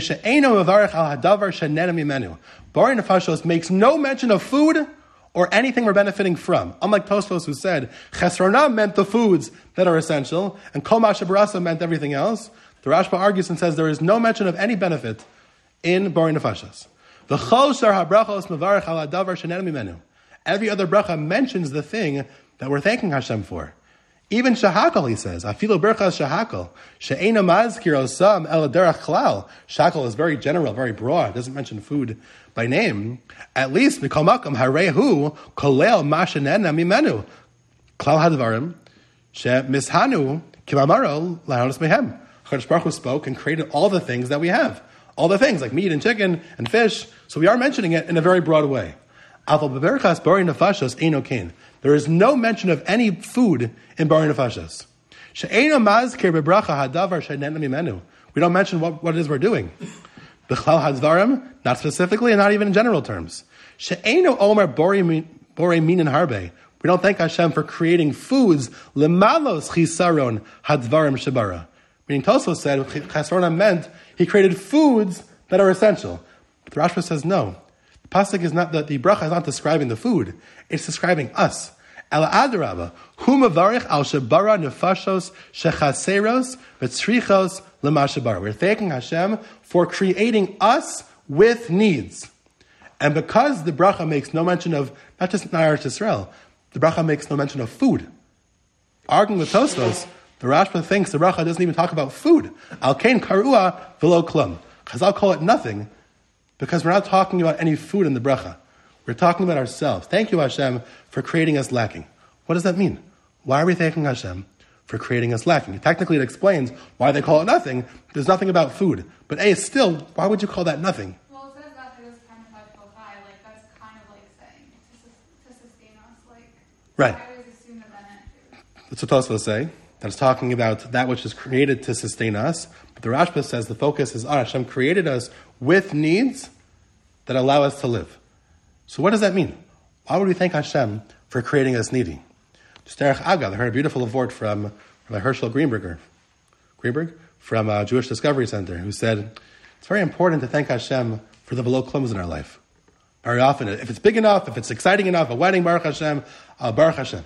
nefashos makes no mention of food or anything we're benefiting from. Unlike Tosfos, who said chesro nam meant the foods that are essential, and kol ma shebarasa meant everything else, the Rashba argues and says there is no mention of any benefit in bari nefashos. V'chol shar habrachos mevarech al hadavar shenenu mimenu. Every other bracha mentions the thing that we're thanking Hashem for. Even shahakal, he says, afilu berchas shahakal, she'ena mazkir osam el derech klal. Shahakal is very general, very broad. It doesn't mention food by name. At least, mikol makom harehu kolel mashenena mimenu. Klal hadvarim, she'mishanu kimamaro lahonos mehem. HaKadosh Baruch Hu spoke and created all the things that we have. All the things, like meat and chicken and fish. So we are mentioning it in a very broad way. Aval beberchas bari nefashos eino kain. There is no mention of any food in bari nefashos. She'eino mazkir bebracha hadavar she'nena mimenu. We don't mention what, what it is we're doing. B'chlal hadvarim, not specifically and not even in general terms. She'eino omer bori minin harbe. We don't thank Hashem for creating foods lemalos chisaron hadvarim shebara. Meaning Tosfos said chesron meant he created foods that are essential. But the Rashba says no. Pasuk is not, the, the bracha is not describing the food, it's describing us. Ela adarabba, hu mevarich al shebara nefashos shechaseros v'tzrichos lema shebara. We're thanking Hashem for creating us with needs. And because the bracha makes no mention of, not just Eretz Yisrael, the bracha makes no mention of food. Arguing with Tosfos, the Rashba thinks the bracha doesn't even talk about food. Al kain karua v'lo klum. Chazal call it nothing, because we're not talking about any food in the bracha. We're talking about ourselves. Thank you, Hashem, for creating us lacking. What does that mean? Why are we thanking Hashem for creating us lacking? Technically, it explains why they call it nothing. There's nothing about food. But A, still, why would you call that nothing? Well, it says that it was kind of like high, like that's kind of like saying to, sus- to sustain us, like right. I always assume that that meant food. That's what Tosfos say. That's talking about that which is created to sustain us. But the Rashba says the focus is on Hashem created us with needs that allow us to live. So what does that mean? Why would we thank Hashem for creating us needy? Just Derech Agad, I heard a beautiful word from Rabbi Herschel Greenberger, Greenberg from uh, Jewish Discovery Center, who said, it's very important to thank Hashem for the below klums in our life. Very often, if it's big enough, if it's exciting enough, a wedding, Baruch Hashem, uh, Baruch Hashem.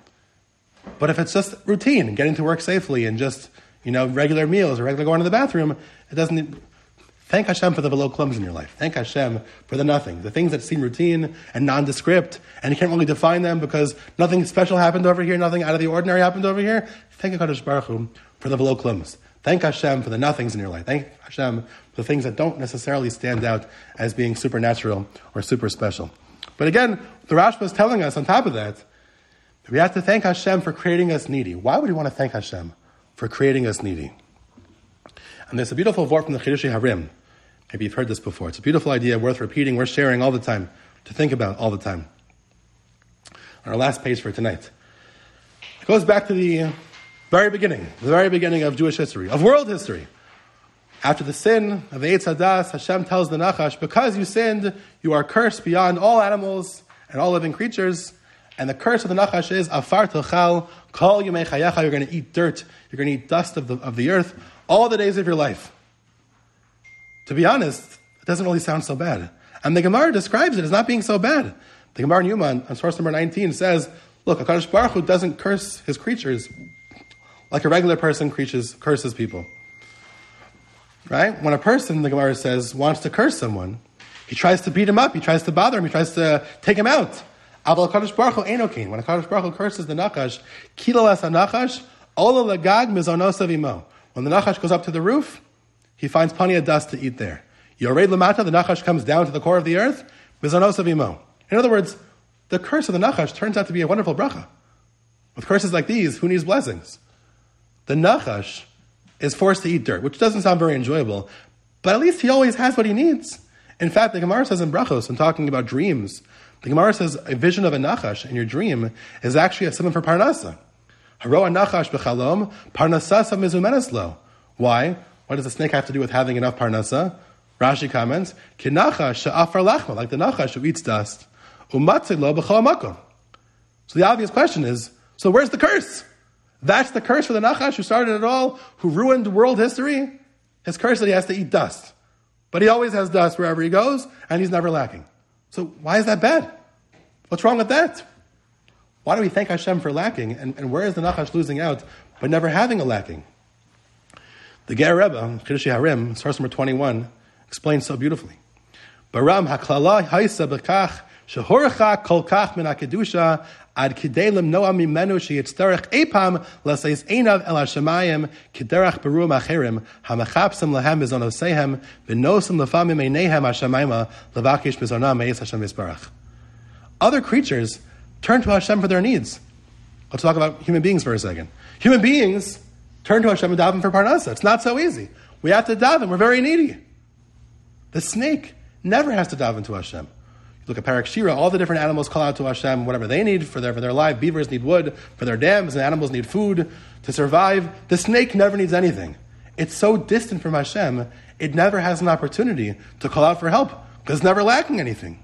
But if it's just routine, getting to work safely and just, you know, regular meals or regular going to the bathroom, it doesn't... Thank Hashem for the below klums in your life. Thank Hashem for the nothing, the things that seem routine and nondescript, and you can't really define them because nothing special happened over here, nothing out of the ordinary happened over here. Thank HaKadosh Baruch Hu for the below klums. Thank Hashem for the nothings in your life. Thank Hashem for the things that don't necessarily stand out as being supernatural or super special. But again, the Rashba is telling us on top of that, that we have to thank Hashem for creating us needy. Why would we want to thank Hashem for creating us needy? And there's a beautiful word from the Chidushei Harim. Maybe you've heard this before. It's a beautiful idea, worth repeating, worth sharing all the time, to think about all the time. On our last page for tonight. It goes back to the very beginning, the very beginning of Jewish history, of world history. After the sin of the Eitz Hadas, Hashem tells the Nachash, because you sinned, you are cursed beyond all animals and all living creatures. And the curse of the Nachash is, Afar Tochal, Kol Yomei Chayecha, you're going to eat dirt, you're going to eat dust of the, of the earth, all the days of your life. To be honest, it doesn't really sound so bad. And the Gemara describes it as not being so bad. The Gemara in Yuma, on source number nineteen, says, look, HaKadosh Baruch Hu doesn't curse his creatures like a regular person curses, curses people. Right? When a person, the Gemara says, wants to curse someone, he tries to beat him up, he tries to bother him, he tries to take him out. Aval HaKadosh Baruch Hu eino kein. When HaKadosh Baruch Hu curses the Nachash, Kilo es HaNachash, Ola Lagag mizonosav imo. When the Nachash goes up to the roof, he finds plenty of dust to eat there. Yored Lamata, the Nachash comes down to the core of the earth, mizonosav imo. In other words, the curse of the Nachash turns out to be a wonderful bracha. With curses like these, who needs blessings? The Nachash is forced to eat dirt, which doesn't sound very enjoyable, but at least he always has what he needs. In fact, the Gemara says in Brachos, when talking about dreams, the Gemara says a vision of a Nachash in your dream is actually a simon for Parnasa. Haro Nachash b'chalom, Parnasasa mizumenes lo. Why? What does the snake have to do with having enough Parnasa? Rashi comments, Ki Nachash she'afar lachma, like the Nachash who eats dust, umatzid lo b'chol makom. So the obvious question is, so where's the curse? That's the curse for the Nachash who started it all, who ruined world history? His curse that he has to eat dust. But he always has dust wherever he goes, and he's never lacking. So why is that bad? What's wrong with that? Why do we thank Hashem for lacking, and, and where is the Nachash losing out by never having a lacking? The Ger Rebbe, Chidushei Harim, source number twenty-one, explains so beautifully. Baram haklala haisa bekach shehorcha kol kach min hakedusha ad kidei limnoa mimenu sheyitzarech epam laseis einav el hashemayim kiderach beruam acherim hamachapsim lahem mizonosehem benosim lefamim einehem hashemayma levakish mizonam meis Hashem yisbarach. Other creatures turn to Hashem for their needs. Let's talk about human beings for a second. Human beings turn to Hashem and daven for parnasa. It's not so easy. We have to daven. We're very needy. The snake never has to daven to Hashem. You look at Parak Shira, all the different animals call out to Hashem, whatever they need for their, for their life. Beavers need wood for their dams, and animals need food to survive. The snake never needs anything. It's so distant from Hashem, it never has an opportunity to call out for help, because it's never lacking anything.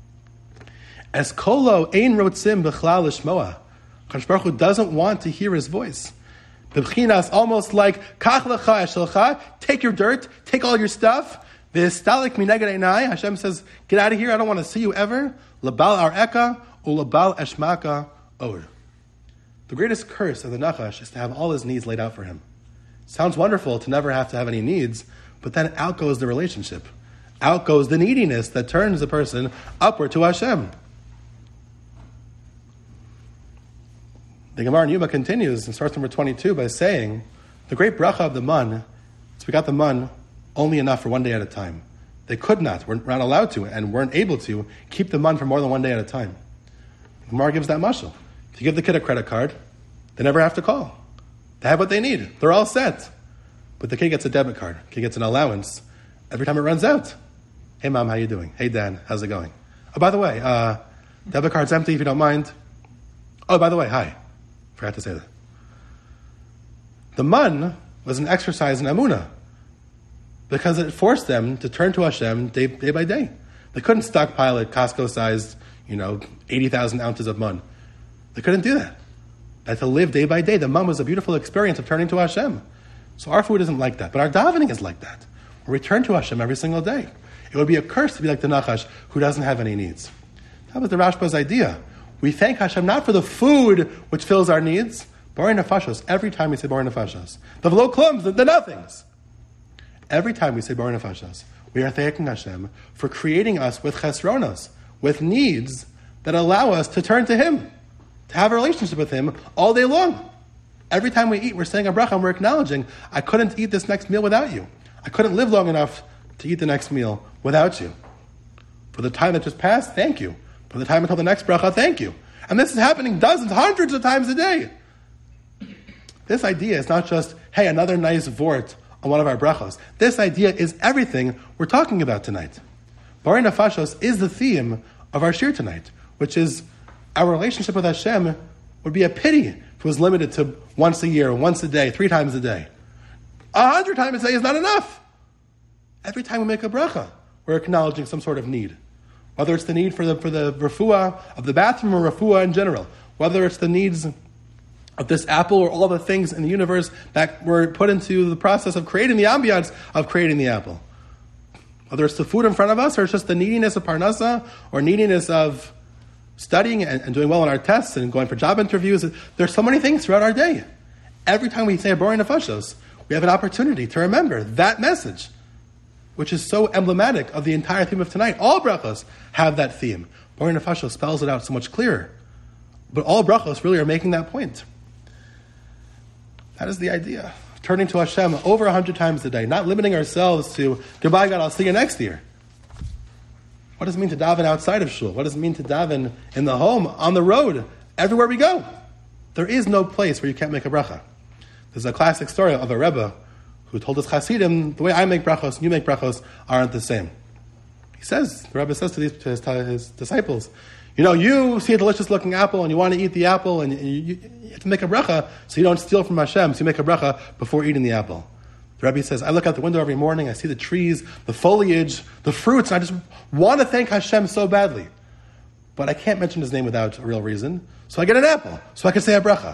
As kolo ein rotzim b'chlal l'shmoa, Kadosh Baruch Hu doesn't want to hear his voice. B'bchinas, almost like kach lecha eshelcha, take your dirt, take all your stuff. V'istalik mineged einai, Hashem says, get out of here, I don't want to see you ever. Labal ar'eka ulabal eshmaka od. The greatest curse of the Nachash is to have all his needs laid out for him. Sounds wonderful to never have to have any needs, but then out goes the relationship. Out goes the neediness that turns the person upward to Hashem. The Gemara in Yuma continues in source number twenty-two by saying, the great bracha of the man is we got the man only enough for one day at a time. They could not, were not allowed to, and weren't able to keep the man for more than one day at a time. The Gemara gives that mashal. If you give the kid a credit card, they never have to call. They have what they need. They're all set. But the kid gets a debit card. The kid gets an allowance every time it runs out. Hey, Mom, how you doing? Hey, Dad, how's it going? Oh, by the way, uh, debit card's empty if you don't mind. Oh, by the way, hi. Forgot to say that. The man was an exercise in Amunah, because it forced them to turn to Hashem day, day by day. They couldn't stockpile a Costco-sized, you know, eighty thousand ounces of man. They couldn't do that. They had to live day by day. The man was a beautiful experience of turning to Hashem. So our food isn't like that, but our davening is like that. We return to Hashem every single day. It would be a curse to be like the Nachash, who doesn't have any needs. That was the Rashba's idea. We thank Hashem not for the food which fills our needs, Bari Nefashos, every time we say Bari Nefashos. The V'lo Klums, the, the nothings. Every time we say Bari Nefashos, we are thanking Hashem for creating us with chesronos, with needs that allow us to turn to Him, to have a relationship with Him all day long. Every time we eat, we're saying a bracha and we're acknowledging, I couldn't eat this next meal without you. I couldn't live long enough to eat the next meal without you. For the time that just passed, thank you. For the time until the next bracha, thank you. And this is happening dozens, hundreds of times a day. This idea is not just, hey, another nice vort on one of our brachos. This idea is everything we're talking about tonight. Bari Nefashos is the theme of our shir tonight, which is our relationship with Hashem would be a pity if it was limited to once a year, once a day, three times a day. A hundred times a day is not enough. Every time we make a bracha, we're acknowledging some sort of need. Whether it's the need for the for the refuah of the bathroom or refuah in general, whether it's the needs of this apple or all the things in the universe that were put into the process of creating the ambiance of creating the apple. Whether it's the food in front of us or it's just the neediness of parnasa or neediness of studying and, and doing well on our tests and going for job interviews. There's so many things throughout our day. Every time we say a Bari Nefashos, we have an opportunity to remember that message, which is so emblematic of the entire theme of tonight. All brachos have that theme. Bari Nefashos spells it out so much clearer. But all brachos really are making that point. That is the idea. Turning to Hashem over a hundred times a day, not limiting ourselves to, goodbye God, I'll see you next year. What does it mean to daven outside of shul? What does it mean to daven in the home, on the road, everywhere we go? There is no place where you can't make a bracha. There's a classic story of a Rebbe who told us Hasidim, the way I make brachos and you make brachos aren't the same. He says, the Rebbe says to, these, to his, to his disciples, you know, you see a delicious looking apple and you want to eat the apple and you, you, you have to make a bracha so you don't steal from Hashem, so you make a bracha before eating the apple. The Rebbe says, I look out the window every morning, I see the trees, the foliage, the fruits, and I just want to thank Hashem so badly. But I can't mention His name without a real reason, so I get an apple, so I can say a bracha.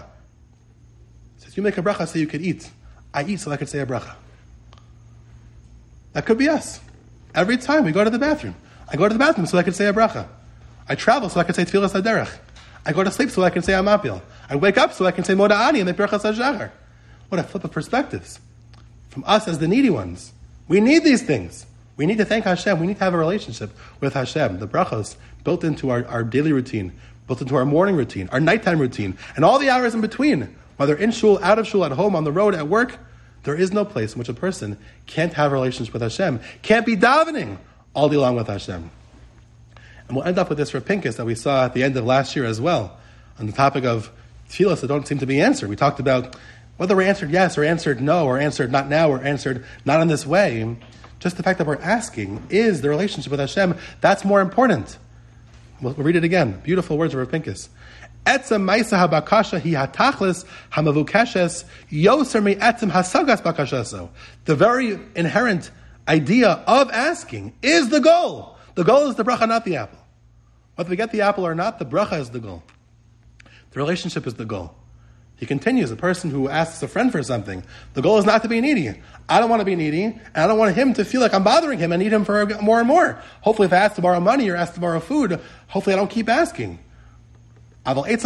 He says, you make a bracha so you could eat. I eat so I could say a bracha. That could be us. Every time we go to the bathroom, I go to the bathroom so I could say a bracha. I travel so I can say Tfilas HaDerech. I go to sleep so I can say Amapil. I wake up so I can say Moda Ani and make Berachas HaShachar. What a flip of perspectives. From us as the needy ones. We need these things. We need to thank Hashem. We need to have a relationship with Hashem. The brachos built into our, our daily routine, built into our morning routine, our nighttime routine, and all the hours in between, whether in shul, out of shul, at home, on the road, at work, there is no place in which a person can't have a relationship with Hashem, can't be davening all day long with Hashem. And we'll end up with this Rav Pinkus that we saw at the end of last year as well, on the topic of tefillas that don't seem to be answered. We talked about whether we're answered yes or answered no or answered not now or answered not in this way. Just the fact that we're asking is the relationship with Hashem. That's more important. We'll, we'll read it again. Beautiful words of Rav Pinkus. Etzem ma'isa habakasha hi hatachlis hamavukeshes yoser mi etzem hasagas bakashaso. The very inherent idea of asking is the goal. The goal is the bracha, not the apple. Whether we get the apple or not, the bracha is the goal. The relationship is the goal. He continues, a person who asks a friend for something, the goal is not to be needy. I don't want to be needy, and I don't want him to feel like I'm bothering him and need him for more and more. Hopefully if I ask to borrow money or ask to borrow food, hopefully I don't keep asking. When a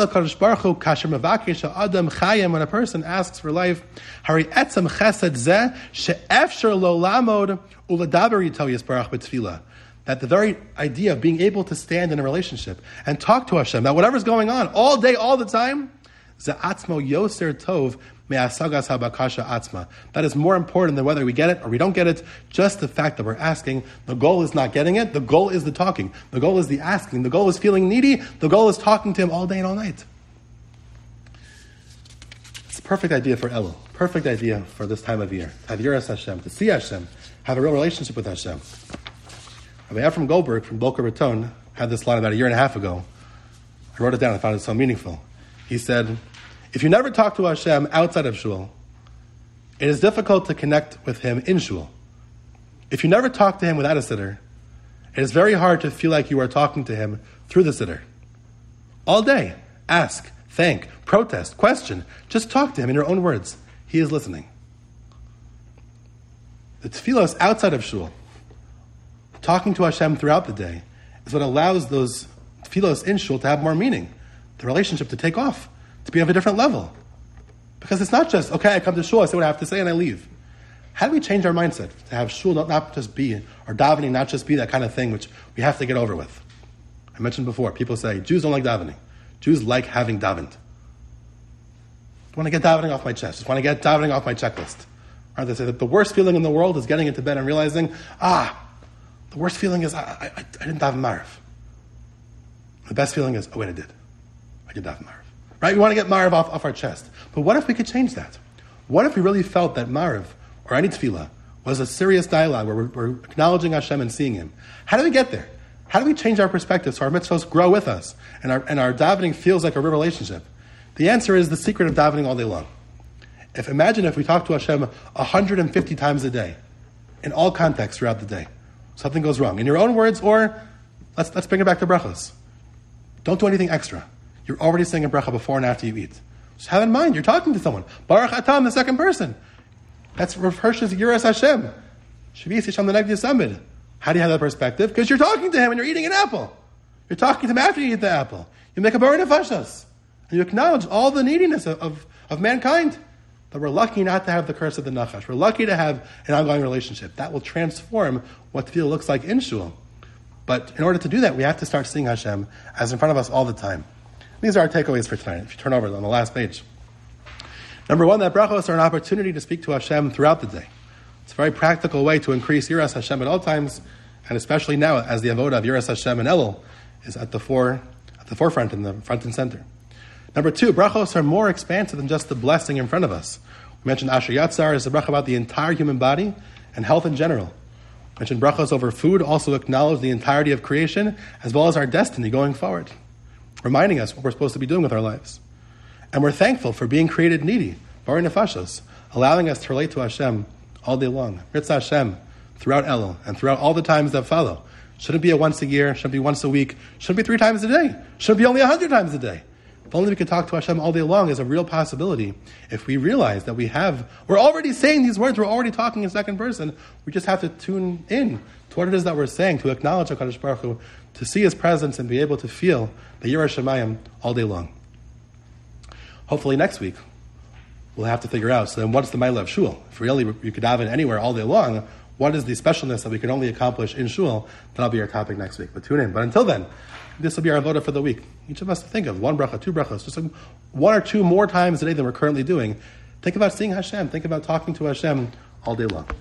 person asks for life, that the very idea of being able to stand in a relationship and talk to Hashem, that whatever's going on all day, all the time, that is more important than whether we get it or we don't get it. Just the fact that we're asking, the goal is not getting it, the goal is the talking, the goal is the asking, the goal is feeling needy, the goal is talking to Him all day and all night. It's a perfect idea for Elul, perfect idea for this time of year. To have Yiras Hashem, to see Hashem, have a real relationship with Hashem. Rabbi Ephraim Goldberg from Boca Raton had this line about a year and a half ago. I wrote it down, I found it so meaningful. He said, if you never talk to Hashem outside of shul, It is difficult to connect with him in shul. If you never talk to him without a siddur, it is very hard to feel like you are talking to him through the siddur. All day, ask, thank, protest, question. Just talk to him in your own words. He is listening. The tefillos outside of shul, talking to Hashem throughout the day, is what allows those tefillos in shul to have more meaning, the relationship to take off, to be of a different level. Because it's not just, okay, I come to shul, I say what I have to say, and I leave. How do we change our mindset to have shul not, not just be, or davening not just be that kind of thing which we have to get over with? I mentioned before, people say, Jews don't like davening. Jews like having davened. I want to get davening off my chest. Just want to get davening off my checklist. Or they say that the worst feeling in the world is getting into bed and realizing, ah, the worst feeling is I, I, I didn't daven Mariv. The best feeling is, oh wait, I did. I did daven Mariv. Right? We want to get Mariv off, off our chest. But what if we could change that? What if we really felt that Mariv, or any tefillah, was a serious dialogue where we're, we're acknowledging Hashem and seeing Him? How do we get there? How do we change our perspective so our mitzvahs grow with us and our, and our davening feels like a real relationship? The answer is the secret of davening all day long. If imagine if we talk to Hashem one hundred fifty times a day, in all contexts throughout the day, something goes wrong. In your own words, or let's let's bring it back to brachos. Don't do anything extra. You're already saying a bracha before and after you eat. Just have in mind, you're talking to someone. Baruch Atam, the second person. That's Rav Hirsch's Yiras Hashem. Shavis Yisham the Negdi Samid. How do you have that perspective? Because you're talking to him and you're eating an apple. You're talking to him after you eat the apple. You make a bar nefashas. And you acknowledge all the neediness of, of, of mankind. That we're lucky not to have the curse of the Nachash. We're lucky to have an ongoing relationship. That will transform what tefillah looks like in shul. But in order to do that, we have to start seeing Hashem as in front of us all the time. These are our takeaways for tonight. If you turn over on the last page. Number one, that brachos are an opportunity to speak to Hashem throughout the day. It's a very practical way to increase Yiras Hashem at all times, and especially now as the avodah of Yiras Hashem and Elul is at the fore, at the forefront, in the front and center. Number two, brachos are more expansive than just the blessing in front of us. We mentioned Asher Yatzar is a bracha about the entire human body and health in general. We mentioned brachos over food also acknowledge the entirety of creation as well as our destiny going forward, reminding us what we're supposed to be doing with our lives. And we're thankful for being created needy, Bari Nefashos, allowing us to relate to Hashem all day long. Ritz Hashem, throughout Elul, and throughout all the times that follow. Shouldn't be a once a year, shouldn't be once a week, shouldn't be three times a day, shouldn't be only a hundred times a day. If only we could talk to Hashem all day long is a real possibility. If we realize that we have, we're already saying these words, we're already talking in second person, we just have to tune in to what it is that we're saying, to acknowledge HaKadosh Baruch Hu, to see His presence and be able to feel the Yiras Shamayim all day long. Hopefully next week, we'll have to figure out, so then what's the Ma'ila of Shul? If really you could daven anywhere all day long, what is the specialness that we can only accomplish in Shul? That'll be our topic next week. But tune in. But until then, this will be our avodah for the week. Each of us to think of one bracha, two brachas, just like one or two more times a day than we're currently doing. Think about seeing Hashem. Think about talking to Hashem all day long.